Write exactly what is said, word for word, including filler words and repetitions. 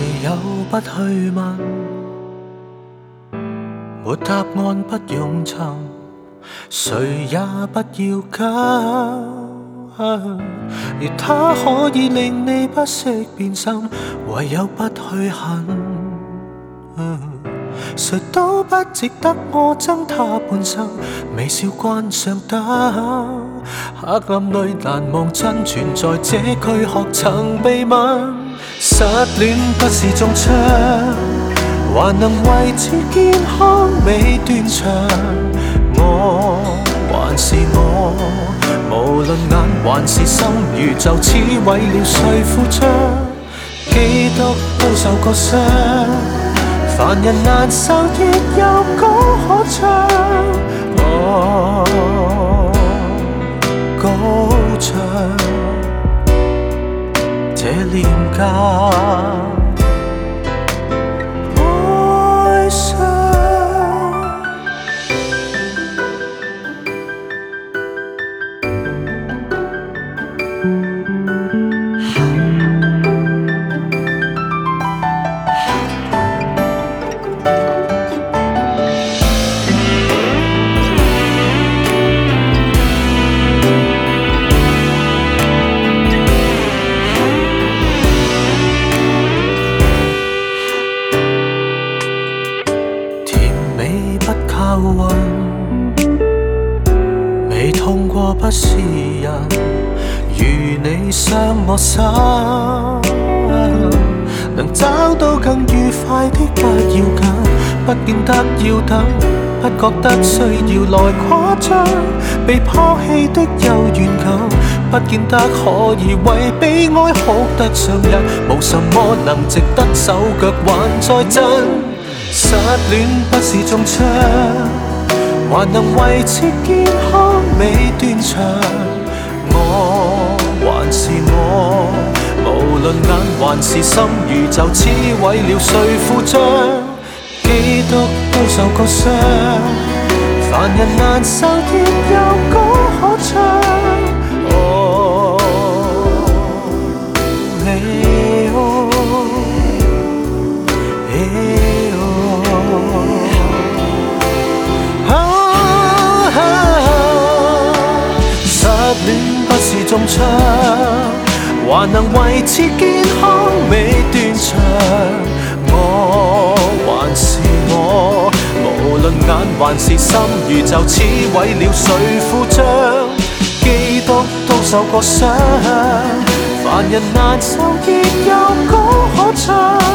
有不去問，沒答案不用尋，誰也不要急。而它可以令你不惜變心，唯有不去恨。誰都不值得我憎他半生，微笑關上燈，黑暗裏難忘真存在這軀殼曾被吻。失戀不是中槍，還能維持健康未斷腸。我還是我，無論眼還是心，如就此毀了誰負責？基督都受過傷，凡人難受亦有歌可唱。哦，高唱這廉價哀傷。靠運，未痛過不是人，如你傷我心，能找到更愉快的不要緊，不見得要等，不覺得需要來誇張，被拋棄的又怨疚，不見得可以為悲哀哭得上癮，無什麼能值得手腳還在震。失戀不是中槍，還能維持健康未斷腸。我還是我，無論眼還是心，如就此毀了誰負責？基督都受過傷，凡人難受亦有歌可唱。哦，你哦，你戀不是中槍，還能維持健康未斷腸。我還是我，無論眼還是心，如就此毀了誰負責？基督都受過傷，凡人難受亦有歌可唱。